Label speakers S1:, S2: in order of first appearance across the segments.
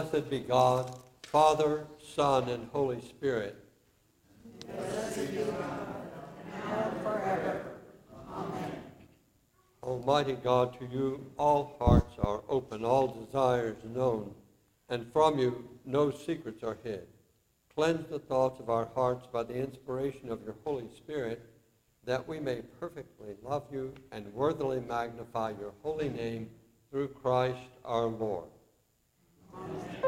S1: Blessed be God, Father, Son, and Holy Spirit.
S2: Blessed be God, now and forever. Amen.
S1: Almighty God, to you all hearts are open, all desires known, and from you no secrets are hid. Cleanse the thoughts of our hearts by the inspiration of your Holy Spirit, that we may perfectly love you and worthily magnify your holy name through Christ our Lord.
S2: Amen.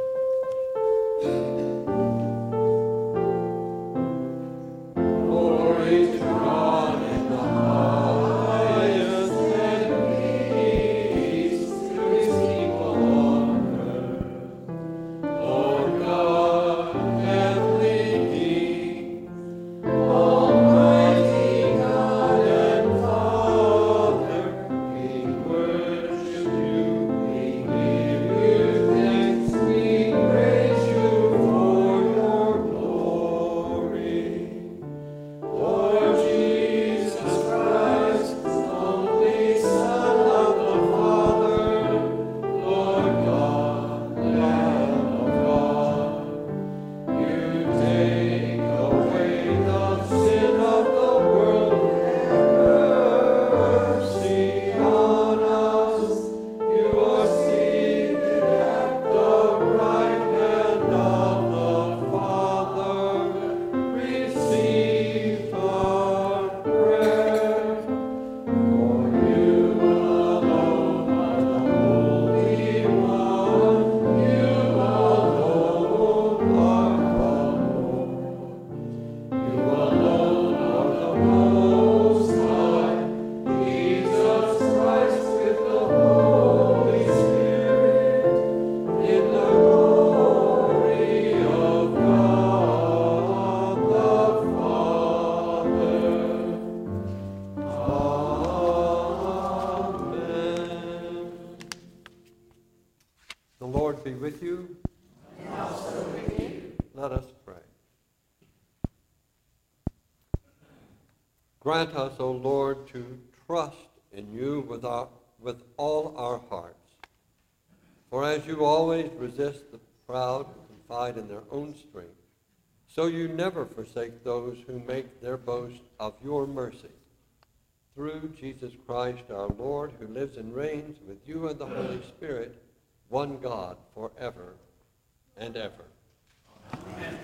S1: Glory to God in the highest, and peace to his people on earth. Lord God, heavenly King, almighty God and Father, we worship you, we give you thanks, we praise you for your glory. Lord Jesus Christ, only Son of the Father, Lord God, Lamb of God, you take away the sin of the world, have mercy on us. You are seated at the right hand of the Father. Receive our prayer. For you alone are the Holy One. You alone are God. You alone are the Most High. Jesus Christ with the Holy Spirit, in the glory of God the Father. Amen. The Lord be with you.
S2: And also with you.
S1: Let us pray. Grant us, O Lord, to trust in you with all our hearts. For as you always resist the proud who confide in their own strength, so you never forsake those who make their boast of your mercy. Through Jesus Christ our Lord, who lives and reigns with you and the Holy Spirit, one God, forever and ever.
S2: Amen.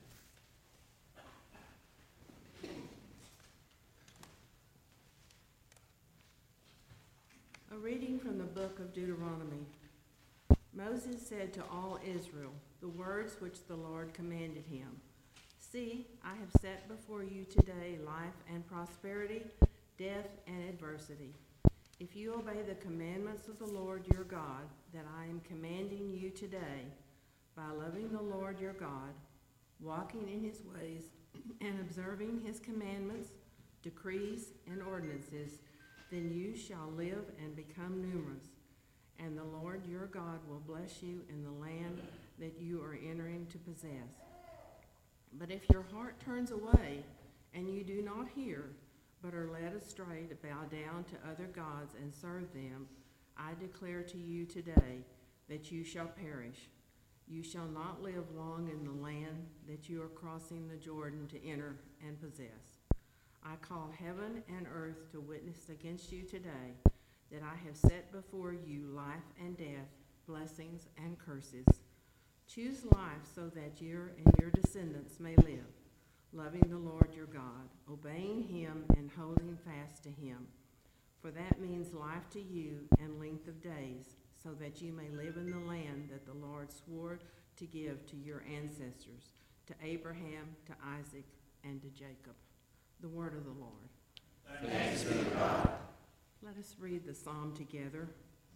S3: A reading from the book of Deuteronomy. Moses said to all Israel the words which the Lord commanded him. See, I have set before you today life and prosperity, death and adversity. If you obey the commandments of the Lord your God that I am commanding you today, by loving the Lord your God, walking in his ways, and observing his commandments, decrees, and ordinances, then you shall live and become numerous, and the Lord your God will bless you in the land that you are entering to possess. But if your heart turns away, and you do not hear, but are led astray to bow down to other gods and serve them, I declare to you today that you shall perish. You shall not live long in the land that you are crossing the Jordan to enter and possess. I call heaven and earth to witness against you today that I have set before you life and death, blessings and curses. Choose life so that you and your descendants may live, loving the Lord your God, obeying him and holding fast to him. For that means life to you and length of days, so that you may live in the land that the Lord swore to give to your ancestors, to Abraham, to Isaac, and to Jacob. The word of the Lord.
S2: Thanks be to God.
S3: Let us read the psalm together.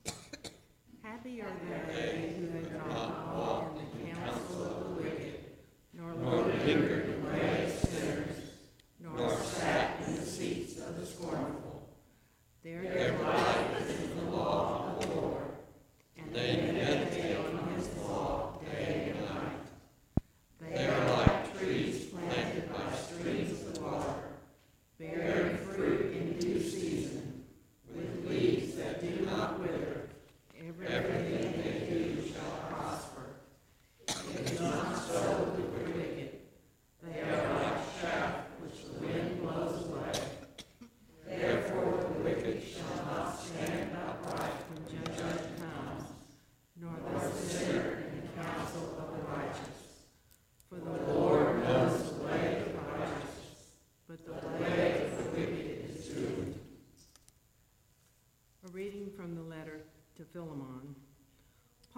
S3: Happy are they who have not walked in the counsel of the wicked, nor lingered in the way of sinners, nor sat in the seats of the scornful. Their delight is in the law of the Lord, and they meditate on his law day and night. They are like trees planted by streams of water, bearing fruit in due season, with leaves that do not wither. Everything they do shall prosper.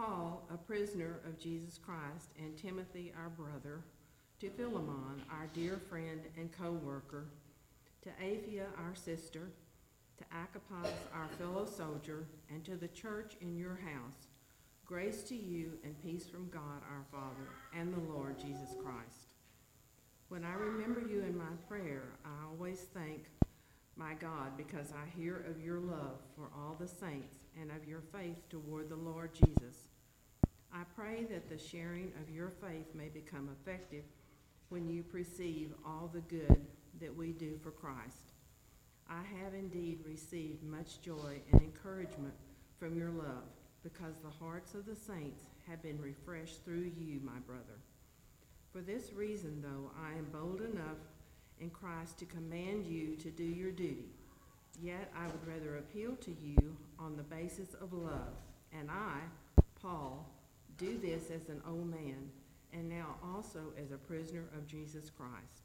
S3: Paul, a prisoner of Jesus Christ, and Timothy, our brother, to Philemon, our dear friend and co-worker, to Apphia, our sister, to Archippus, our fellow soldier, and to the church in your house, grace to you and peace from God our Father and the Lord Jesus Christ. When I remember you in my prayer, I always thank my God because I hear of your love for all the saints and of your faith toward the Lord Jesus. I pray that the sharing of your faith may become effective when you perceive all the good that we do for Christ. I have indeed received much joy and encouragement from your love, because the hearts of the saints have been refreshed through you, my brother. For this reason, though, I am bold enough in Christ to command you to do your duty. Yet I would rather appeal to you on the basis of love. And I, Paul, do this as an old man, and now also as a prisoner of Jesus Christ.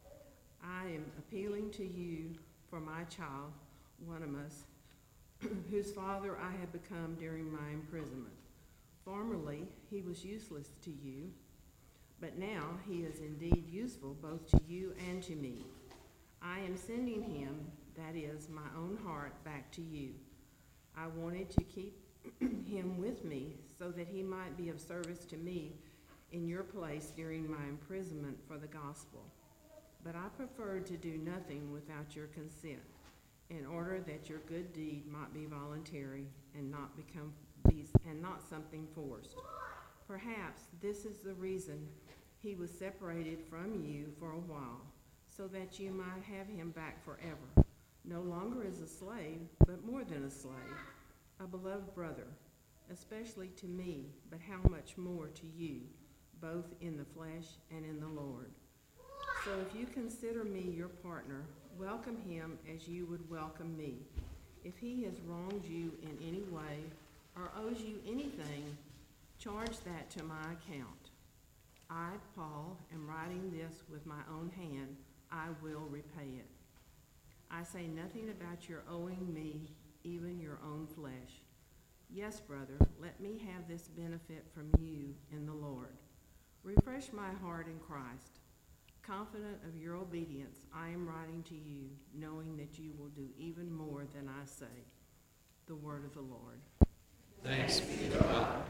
S3: I am appealing to you for my child, Onesimus, whose father I have become during my imprisonment. Formerly he was useless to you, but now he is indeed useful both to you and to me. I am sending him, that is, my own heart, back to you. I wanted to keep him with me so that he might be of service to me in your place during my imprisonment for the gospel. But I preferred to do nothing without your consent, in order that your good deed might be voluntary and not something forced. Perhaps this is the reason he was separated from you for a while, so that you might have him back forever, no longer as a slave, but more than a slave, a beloved brother, especially to me, but how much more to you, both in the flesh and in the Lord. So if you consider me your partner, welcome him as you would welcome me. If he has wronged you in any way or owes you anything, charge that to my account. I, Paul, am writing this with my own hand. I will repay it. I say nothing about your owing me even your own flesh. Yes, brother, let me have this benefit from you in the Lord. Refresh my heart in Christ. Confident of your obedience, I am writing to you, knowing that you will do even more than I say. The word of the Lord.
S2: Thanks be to God.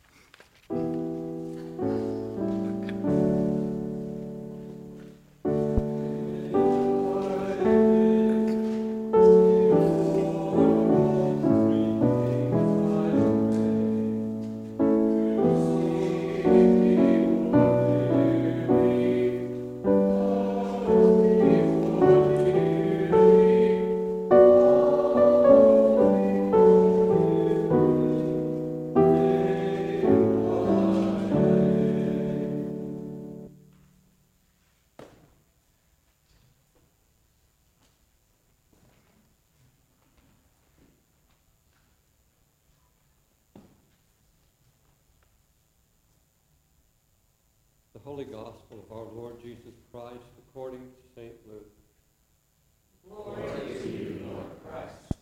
S1: The Holy Gospel of our Lord Jesus Christ according to St. Luke.
S2: Glory to you, Lord Christ.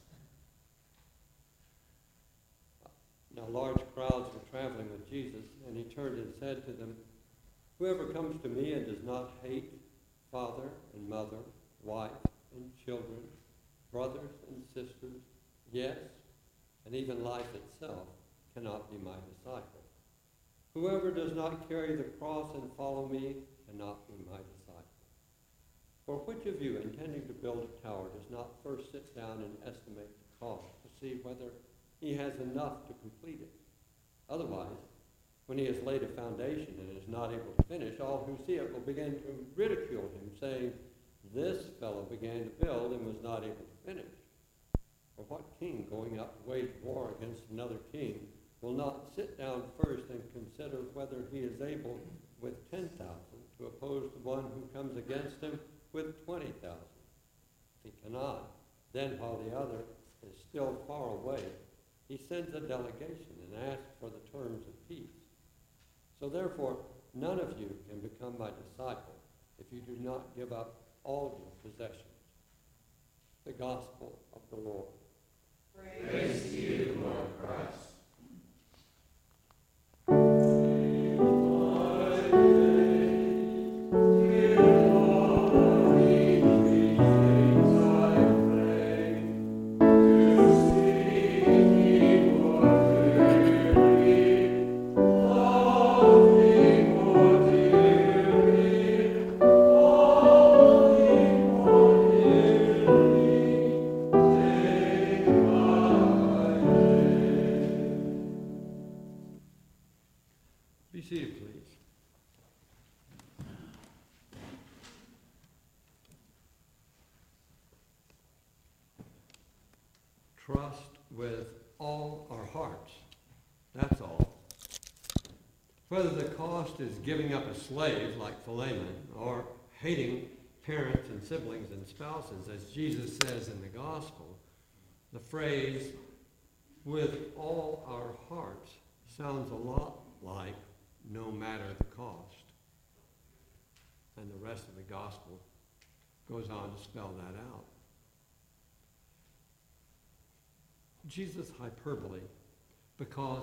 S1: Now large crowds were traveling with Jesus, and he turned and said to them, "Whoever comes to me and does not hate father and mother, wife and children, brothers and sisters, yes, and even life itself, cannot be my disciple. Whoever does not carry the cross and follow me cannot be my disciple. For which of you, intending to build a tower, does not first sit down and estimate the cost to see whether he has enough to complete it? Otherwise, when he has laid a foundation and is not able to finish, all who see it will begin to ridicule him, saying, 'This fellow began to build and was not able to finish.' For what king going out to wage war against another king will not sit down first and consider whether he is able with 10,000 to oppose the one who comes against him with 20,000? If he cannot, then while the other is still far away, he sends a delegation and asks for the terms of peace. So therefore, none of you can become my disciple if you do not give up all your possessions." The Gospel of the Lord.
S2: Praise to you, Lord Christ.
S1: trust with all our hearts. That's all. Whether the cost is giving up a slave like Philemon or hating parents and siblings and spouses, as Jesus says in the gospel, the phrase, with all our hearts, sounds a lot like no matter the cost. And the rest of the gospel goes on to spell that out. Jesus' hyperbole, because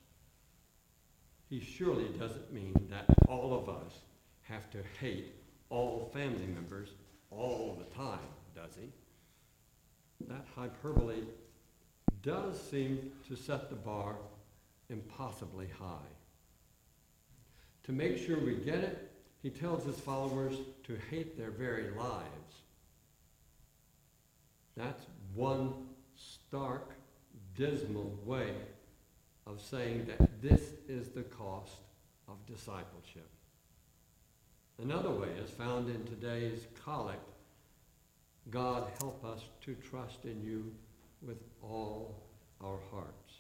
S1: he surely doesn't mean that all of us have to hate all family members all the time, does he? That hyperbole does seem to set the bar impossibly high. To make sure we get it, he tells his followers to hate their very lives. That's one stark, dismal way of saying that this is the cost of discipleship. Another way is found in today's collect, God help us to trust in you with all our hearts.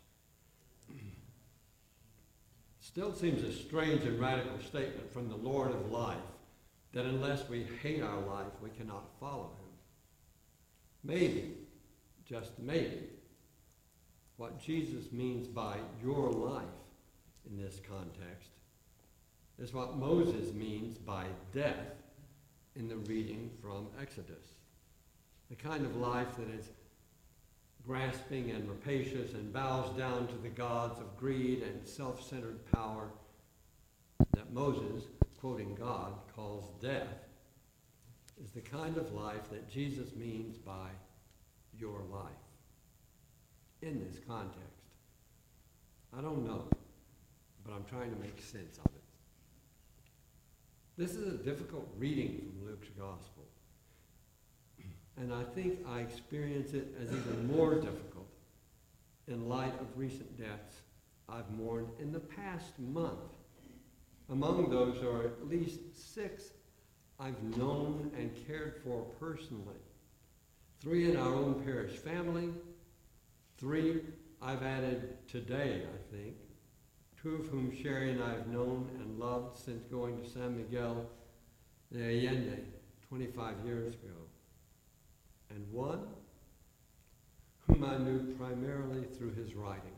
S1: Still seems a strange and radical statement from the Lord of life that unless we hate our life, we cannot follow him. Maybe, just maybe, what Jesus means by your life in this context is what Moses means by death in the reading from Exodus. The kind of life that is grasping and rapacious and bows down to the gods of greed and self-centered power that Moses, quoting God, calls death, is the kind of life that Jesus means by your life in this context. I don't know, but I'm trying to make sense of it. This is a difficult reading from Luke's gospel. And I think I experience it as even more difficult in light of recent deaths I've mourned in the past month. Among those are at least 6 I've known and cared for personally. 3 in our own parish family. 3 I've added today, I think. 2 of whom Sherry and I have known and loved since going to San Miguel de Allende 25 years ago. And 1 whom I knew primarily through his writings.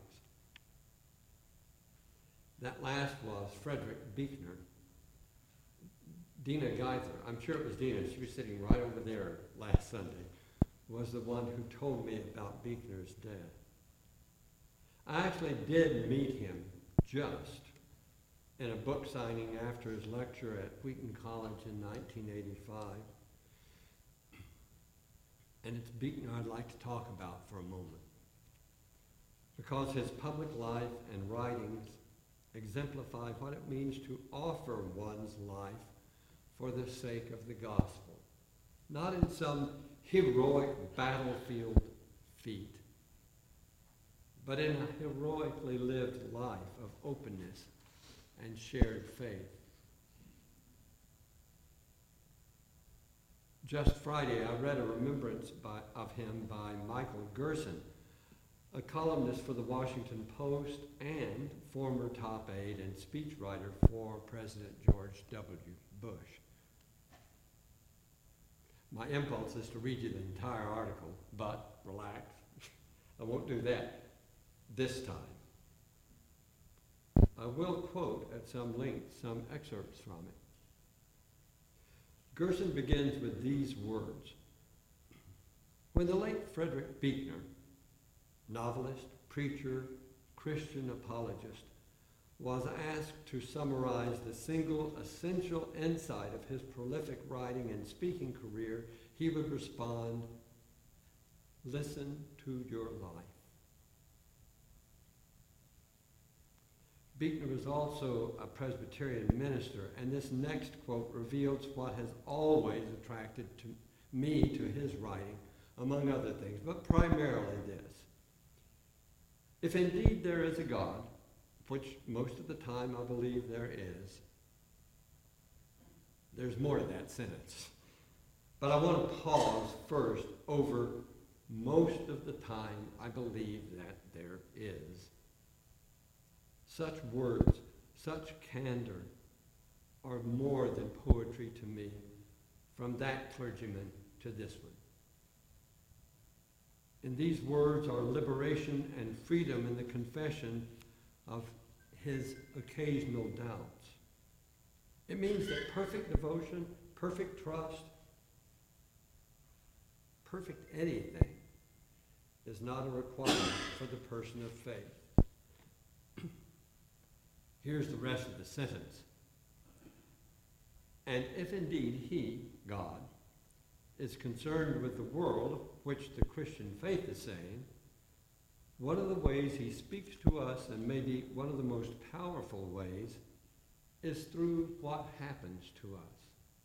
S1: That last was Frederick Buechner. Dina Geithner, I'm sure it was Dina, she was sitting right over there last Sunday, was the one who told me about Buechner's death. I actually did meet him just in a book signing after his lecture at Wheaton College in 1985. And it's Buechner I'd like to talk about for a moment, because his public life and writings exemplify what it means to offer one's life for the sake of the gospel, not in some heroic battlefield feat, but in a heroically lived life of openness and shared faith. Just Friday, I read a remembrance of him by Michael Gerson, a columnist for the Washington Post and former top aide and speechwriter for President George W. Bush. My impulse is to read you the entire article, but relax, I won't do that this time. I will quote at some length some excerpts from it. Gerson begins with these words. When the late Frederick Buechner, novelist, preacher, Christian apologist, was asked to summarize the single essential insight of his prolific writing and speaking career, he would respond, listen to your life. Buechner was also a Presbyterian minister, and this next quote reveals what has always attracted me to his writing, among other things, but primarily this. If indeed there is a God, which most of the time I believe there is, there's more to that sentence. But I want to pause first over
S4: most of the time I believe that there is. Such words, such candor are more than poetry to me, from that clergyman to this one. In these words are liberation and freedom in the confession of his occasional doubts. It means that perfect devotion, perfect trust, perfect anything is not a requirement for the person of faith. Here's the rest of the sentence. And if indeed he, God, is concerned with the world, which the Christian faith is saying, one of the ways he speaks to us, and maybe one of the most powerful ways, is through what happens to us.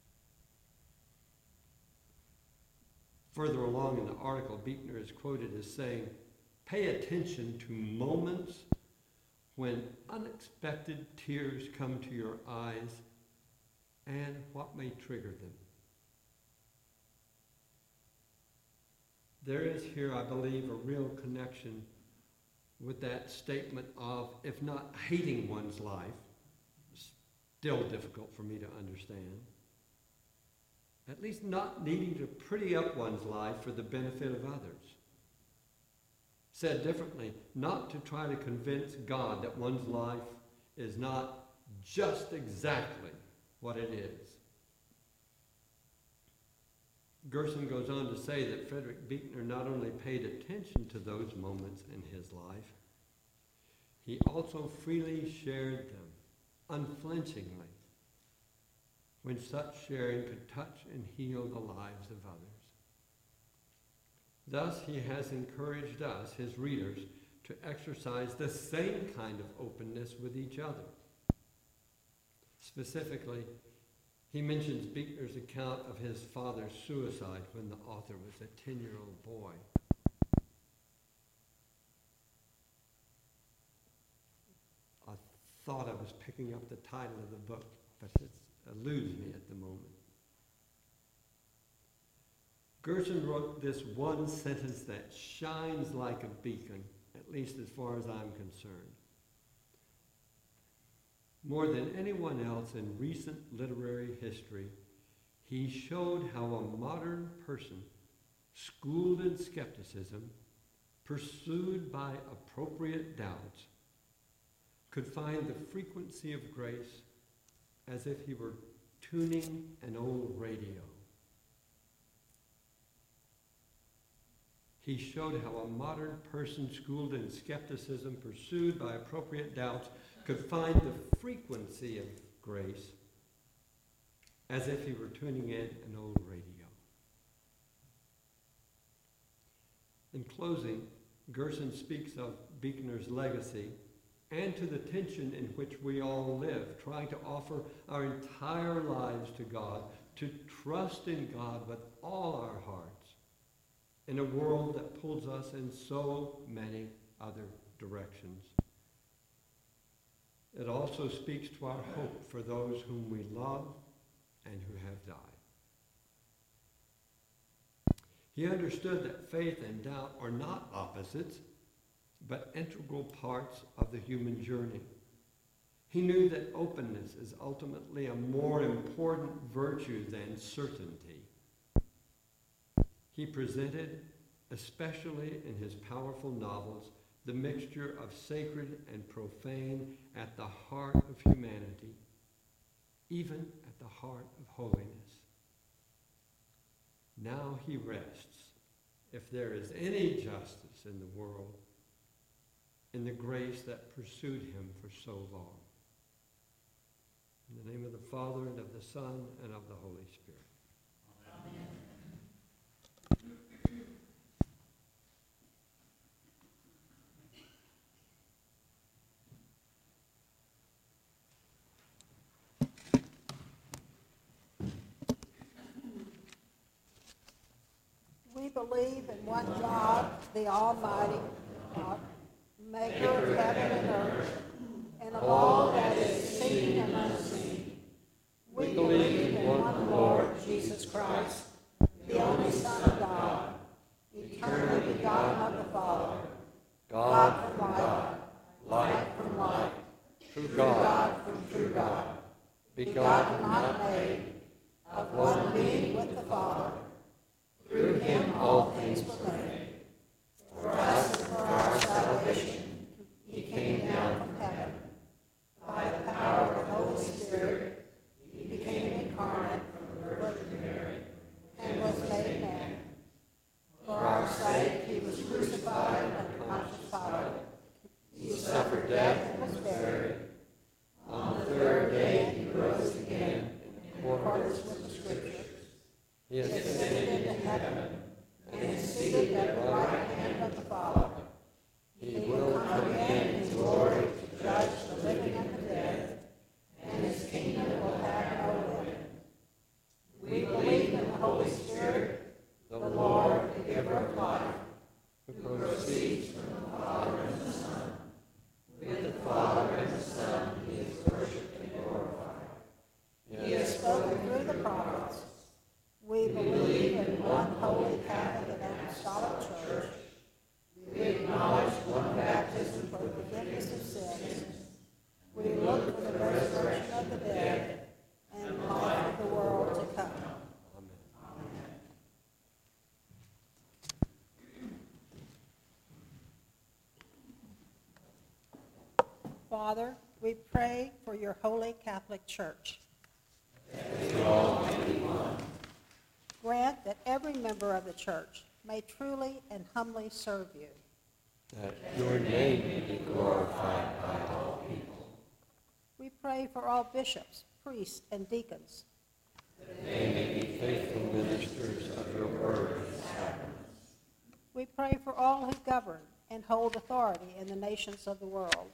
S4: Further along in the article, Buechner is quoted as saying, pay attention to moments when unexpected tears come to your eyes and what may trigger them. There is here, I believe, a real connection with that statement of, if not hating one's life, still difficult for me to understand, at least not needing to pretty up one's life for the benefit of others. Said differently, not to try to convince God that one's life is not just exactly what it is. Gerson goes on to say that Frederick Buechner not only paid attention to those moments in his life, he also freely shared them, unflinchingly, when such sharing could touch and heal the lives of others. Thus, he has encouraged us, his readers, to exercise the same kind of openness with each other. Specifically, he mentions Buechner's account of his father's suicide when the author was a 10-year-old boy. I thought I was picking up the title of the book, but it eludes me at the moment. Gerson wrote this one sentence that shines like a beacon, at least as far as I'm concerned. More than anyone else in recent literary history, he showed how a modern person, schooled in skepticism, pursued by appropriate doubts, could find the frequency of grace as if he were tuning an old radio. He showed how a modern person schooled in skepticism, pursued by appropriate doubts, could find the frequency of grace as if he were tuning in an old radio. In closing, Gerson speaks of Buechner's legacy and to the tension in which we all live, trying to offer our entire lives to God, to trust in God with all our hearts, in a world that pulls us in so many other directions. It also speaks to our hope for those whom we love and who have died. He understood that faith and doubt are not opposites, but integral parts of the human journey. He knew that openness is ultimately a more important virtue than certainty. He presented, especially in his powerful novels, the mixture of sacred and profane at the heart of humanity, even at the heart of holiness. Now he rests, if there is any justice in the world, in the grace that pursued him for so long. In the name of the Father, and of the Son, and of the Holy Spirit.
S2: Amen.
S5: We believe in one God, the Almighty God, maker of heaven and earth, and of all that is seen and unseen. We believe in one Lord, Jesus Christ, the only Son of God, eternally
S1: of life, who proceeds from the Father and the Son. With the Father and the Son he is worshipped and glorified.
S5: He has spoken through the prophets. We believe in one holy Catholic and Apostolic Church. We acknowledge one baptism for the forgiveness of sins. We look for the resurrection of the dead and life of the world to come. Father, we pray for your holy Catholic Church. Grant that every member of the church may truly and humbly serve you.
S1: That your name may be glorified by all people.
S5: We pray for all bishops, priests, and deacons.
S1: That they may be faithful ministers of your word and sacraments.
S5: We pray for all who govern and hold authority in the nations of the world.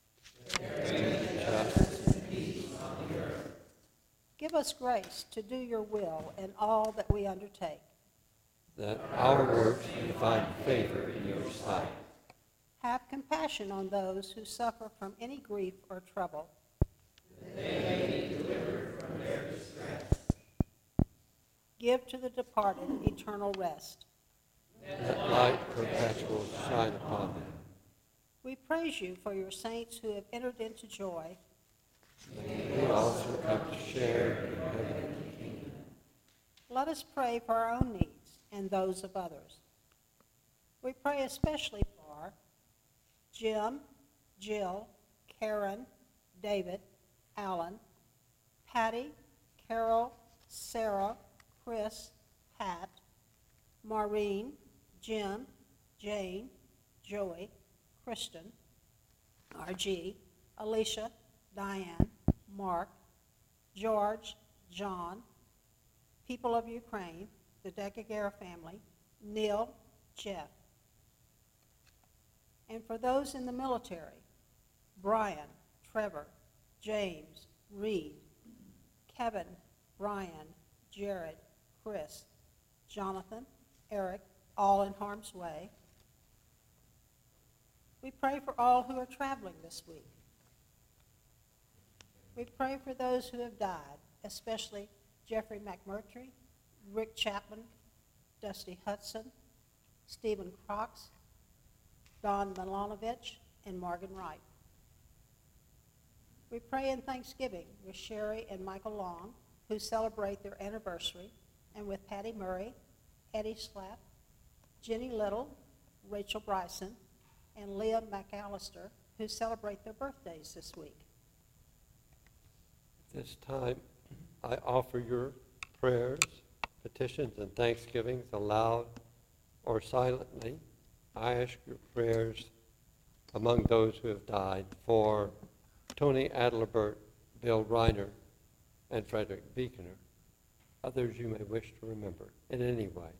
S1: Justice and peace on the earth.
S5: Give us grace to do your will in all that we undertake.
S1: That our works may find favor in your sight.
S5: Have compassion on those who suffer from any grief or trouble.
S1: That they may be delivered from their distress.
S5: Give to the departed eternal rest.
S1: That light perpetual shine upon them.
S5: We praise you for your saints who have entered into joy.
S1: May we also come to share in your heavenly kingdom.
S5: Let us pray for our own needs and those of others. We pray especially for Jim, Jill, Karen, David, Alan, Patty, Carol, Sarah, Chris, Pat, Maureen, Jim, Jane, Joey, Kristen, RG, Alicia, Diane, Mark, George, John, people of Ukraine, the Decaguerre family, Neil, Jeff. And for those in the military, Brian, Trevor, James, Reed, Kevin, Brian, Jared, Chris, Jonathan, Eric, all in harm's way. We pray for all who are traveling this week. We pray for those who have died, especially Jeffrey McMurtry, Rick Chapman, Dusty Hudson, Stephen Crox, Don Milanovich, and Morgan Wright. We pray in thanksgiving with Sherry and Michael Long, who celebrate their anniversary, and with Patty Murray, Eddie Slapp, Jenny Little, Rachel Bryson, and Leah McAllister, who celebrate their birthdays this week.
S1: At this time, I offer your prayers, petitions, and thanksgivings aloud or silently. I ask your prayers among those who have died for Tony Adalbert, Bill Reiner, and Frederick Buechner. Others you may wish to remember in any way.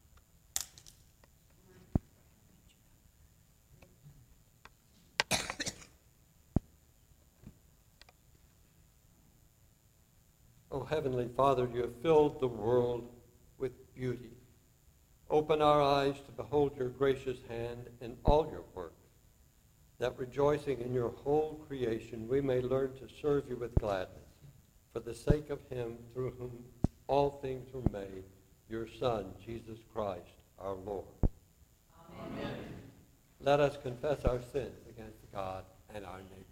S1: O Heavenly Father, you have filled the world with beauty. Open our eyes to behold your gracious hand in all your works, that rejoicing in your whole creation we may learn to serve you with gladness, for the sake of him through whom all things were made, your Son, Jesus Christ, our Lord. Amen. Let us confess our sins against God and our neighbor.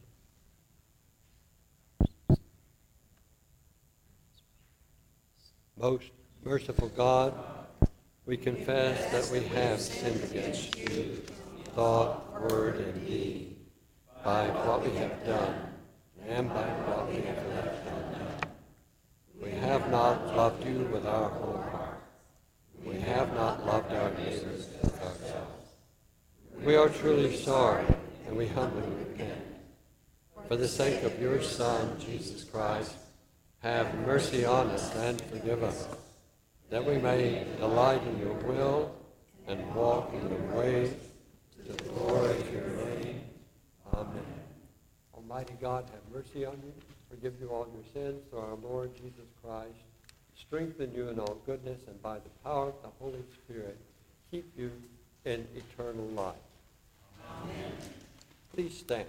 S1: Most merciful God, we confess that we have sinned against you, thought, word, and deed, by what we have done and by what we have left undone. We have not loved you with our whole heart. We have not loved our neighbors as ourselves. We are truly sorry, and we humbly repent. For the sake of your Son, Jesus Christ, have mercy on us and forgive us, that we may delight in your will and walk in your ways to the glory of your name. Amen. Almighty God, have mercy on you, forgive you all your sins through our Lord Jesus Christ, strengthen you in all goodness, and by the power of the Holy Spirit, keep you in eternal life. Amen. Please stand.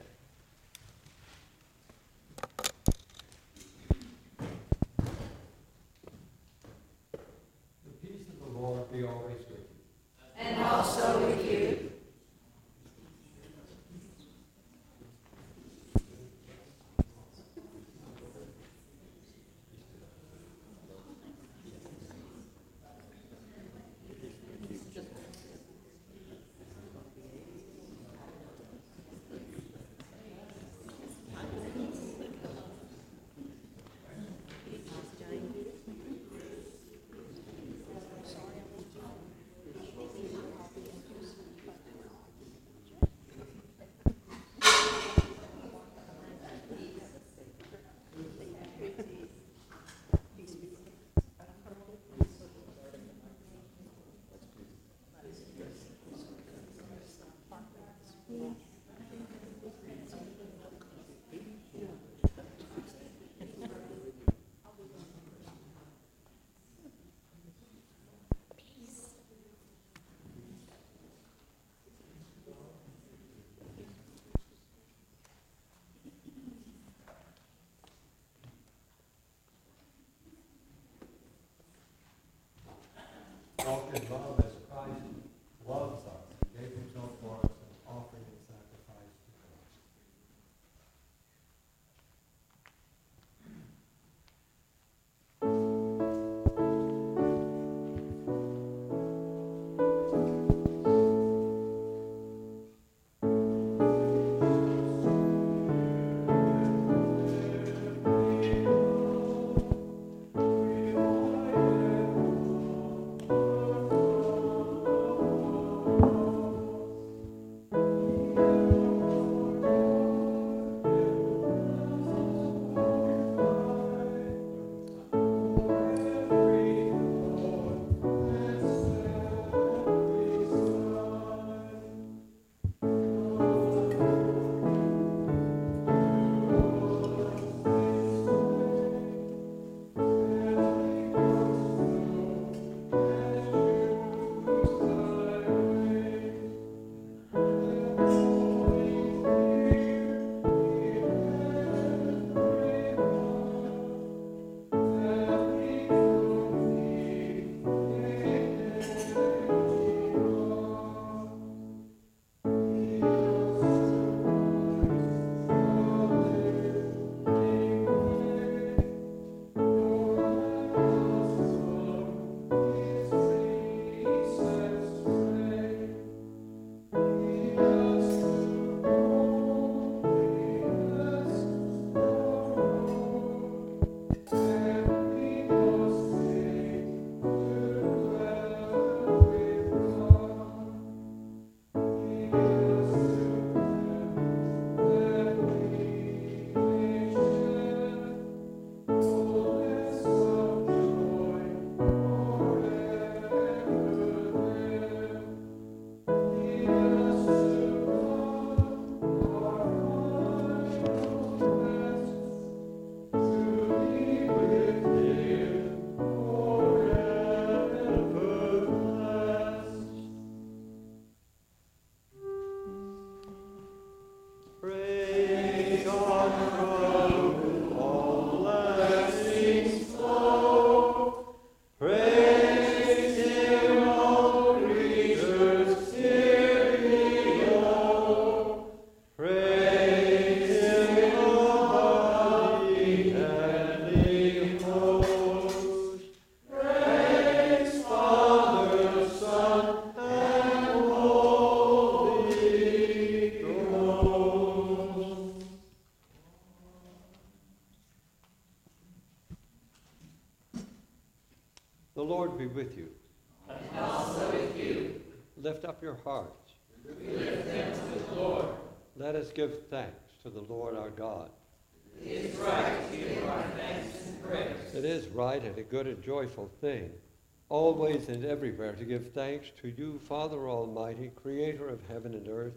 S4: The peace of the Lord be always with you.
S5: And also with you.
S4: Walk in love as Christ loves us and gave himself for us, an offering and sacrifice to God.
S1: The Lord be with you.
S2: And also with you.
S1: Lift up your hearts.
S2: We lift them to the Lord.
S1: Let us give thanks to the Lord our God.
S2: It is right to give our thanks and praise.
S1: It is right and a good and joyful thing, always and everywhere, to give thanks to you, Father Almighty, Creator of heaven and earth,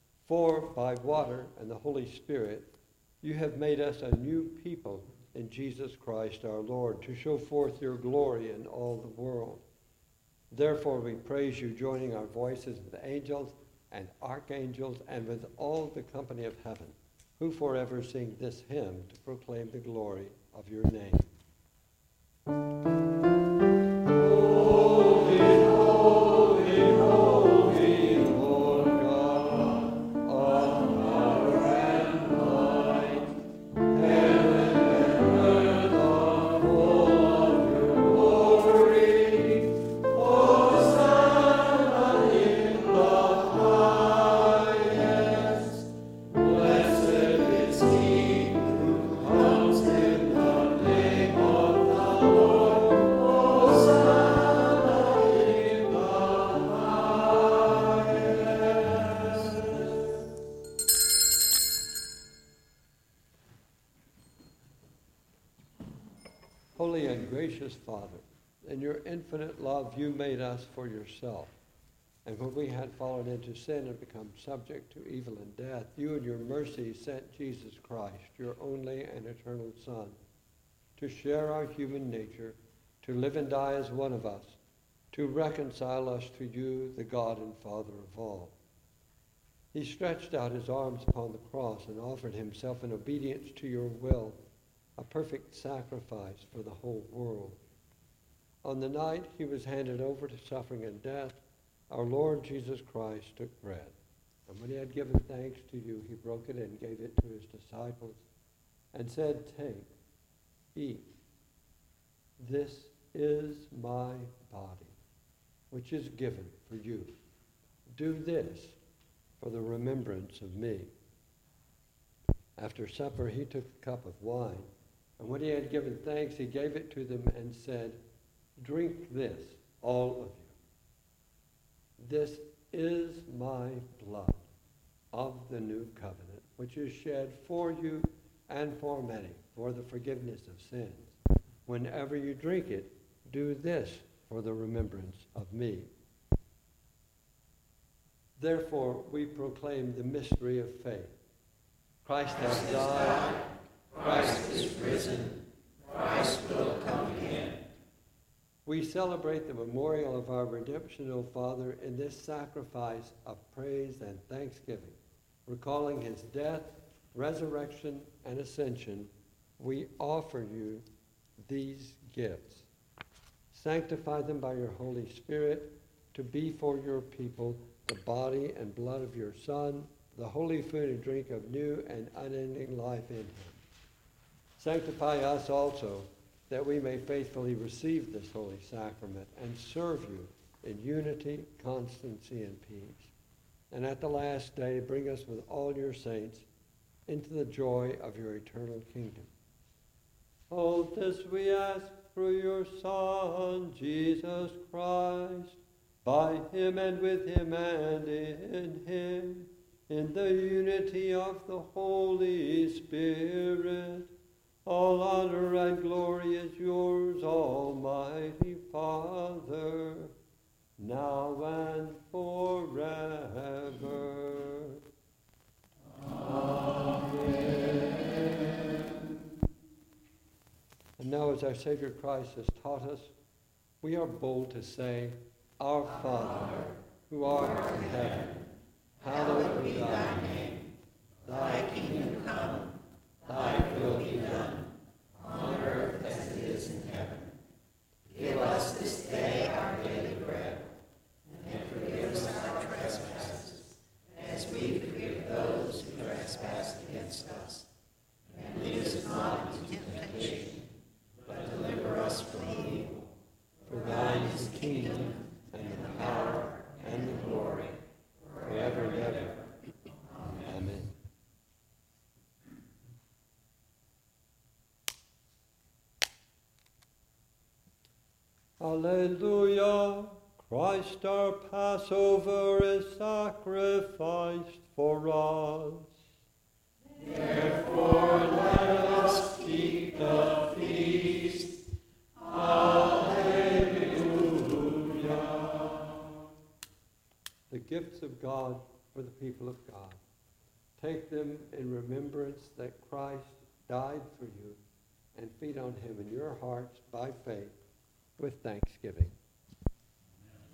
S1: for by water and the Holy Spirit you have made us a new people in Jesus Christ our Lord, to show forth your glory in all the world.
S4: Therefore we praise you, joining our voices with angels and archangels and with all the company of heaven, who forever sing this hymn to proclaim the glory of your name. Holy and gracious Father, in your infinite love you made us for yourself. And when we had fallen into sin and become subject to evil and death, you in your mercy sent Jesus Christ, your only and eternal Son, to share our human nature, to live and die as one of us, to reconcile us to you, the God and Father of all. He stretched out his arms upon the cross and offered himself in obedience to your will, a perfect sacrifice for the whole world. On the night he was handed over to suffering and death, our Lord Jesus Christ took bread. And when he had given thanks to you, he broke it and gave it to his disciples and said, "Take, eat. This is my body, which is given for you. Do this for the remembrance of me." After supper, he took a cup of wine, and when he had given thanks, he gave it to them and said, "Drink this, all of you. This is my blood of the new covenant, which is shed for you and for many for the forgiveness of sins. Whenever you drink it, do this for the remembrance of me." Therefore, we proclaim the mystery of faith. Christ has died.
S2: Christ is risen. Christ will come again.
S4: We celebrate the memorial of our redemption, O Father, in this sacrifice of praise and thanksgiving. Recalling his death, resurrection, and ascension, we offer you these gifts. Sanctify them by your Holy Spirit to be for your people the body and blood of your Son, the holy food and drink of new and unending life in him. Sanctify us also, that we may faithfully receive this holy sacrament and serve you in unity, constancy, and peace. And at the last day, bring us with all your saints into the joy of your eternal kingdom. All this we ask through your Son, Jesus Christ, by him and with him and in him, in the unity of the Holy Spirit. All honor and glory is yours, Almighty Father, now and forever. Amen. And now, as our Savior Christ has taught us, we are bold to say, "Our Father, who art in heaven, hallowed be thy name. Thy kingdom come. Thy will be done, on earth as it is in heaven.
S2: Give us this day our daily bread, and forgive us our trespasses, as we forgive those who trespass against us. And lead us not into temptation, but deliver us from evil.
S4: For thine is the kingdom, and the power, and the glory, forever and ever. Amen. Alleluia! Christ our Passover is sacrificed for us.
S2: Therefore let us keep the feast. Alleluia.
S4: The gifts of God for the people of God. Take them in remembrance that Christ died for you, and feed on him in your hearts by faith with thanksgiving.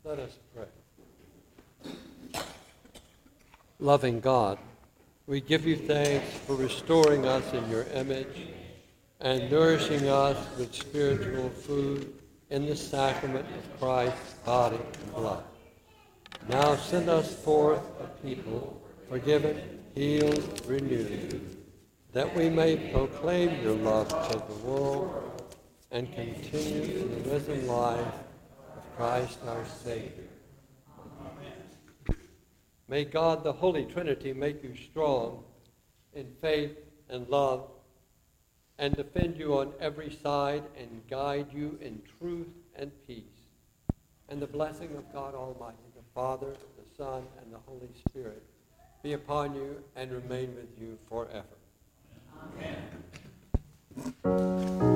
S1: Let us pray. Loving God, we give you thanks for restoring us in your image and nourishing us with spiritual food in the sacrament of Christ's body and blood. Now send us forth a people forgiven, healed, renewed, that we may proclaim your love to the world and continue in the risen life of Christ our Savior. May God, the Holy Trinity, make you strong in faith and love and defend you on every side and guide you in truth and peace. And the blessing of God Almighty, the Father, the Son, and the Holy Spirit be upon you and remain with you forever. Amen.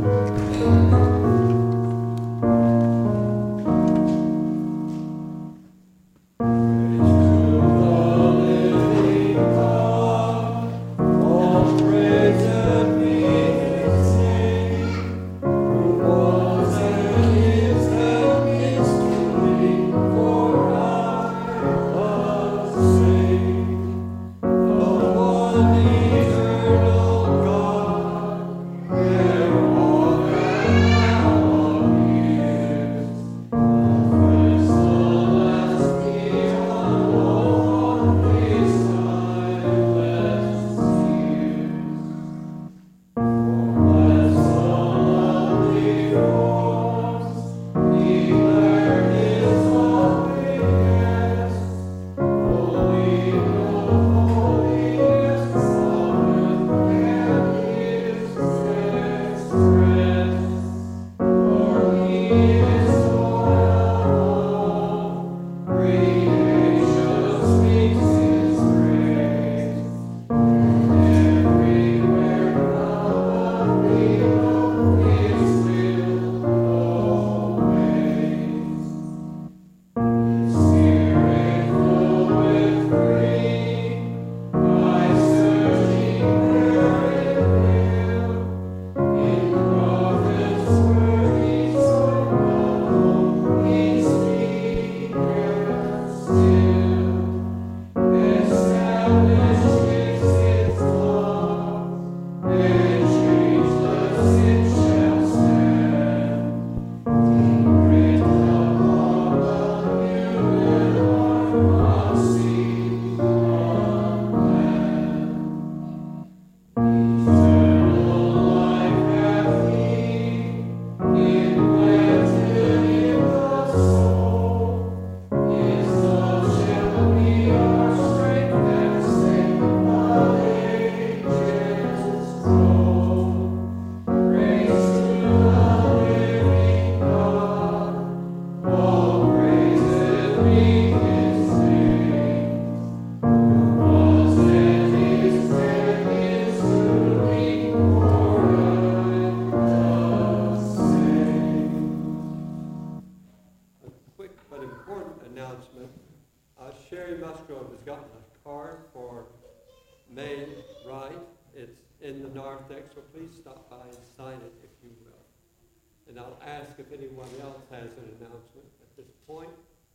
S1: So please stop by and sign it if you will. And I'll ask if anyone else has an announcement at this point.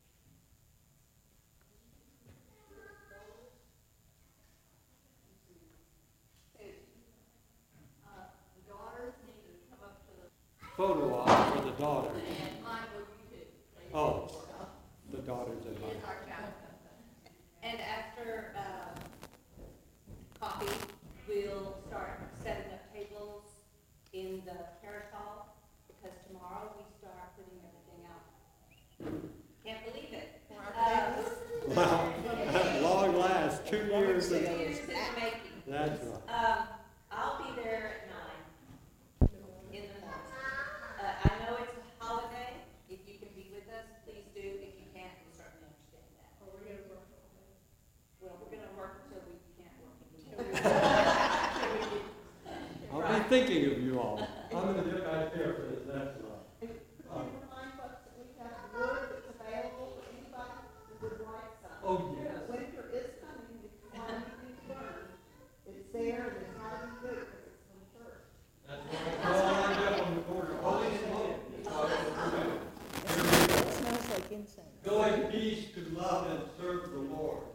S2: The daughters need to come up to the
S1: Photo op for the daughter.
S2: and mine will be too.
S1: Oh, the daughters and mine.
S2: And after coffee, we'll start setting up tables in the carriage hall, because tomorrow we start putting everything out. Can't believe it.
S1: Wow, at long last, 2 years.
S2: 2 years in the making.
S1: That's right.
S2: I'll be there at 9 in the morning. I know it's a holiday. If you can be with us, please do. If you can't, we certainly understand that. Well, we're going to work until we can't work anymore.
S1: I'll be thinking of you all. I'm going to get back there for this next one. Oh, yes.
S5: Winter is coming, the quantity to burn. It's there, and it's not as good because it's from church.
S1: That's all I get on the corner. Holy smoke.
S5: It smells like incense.
S1: love and serve the Lord.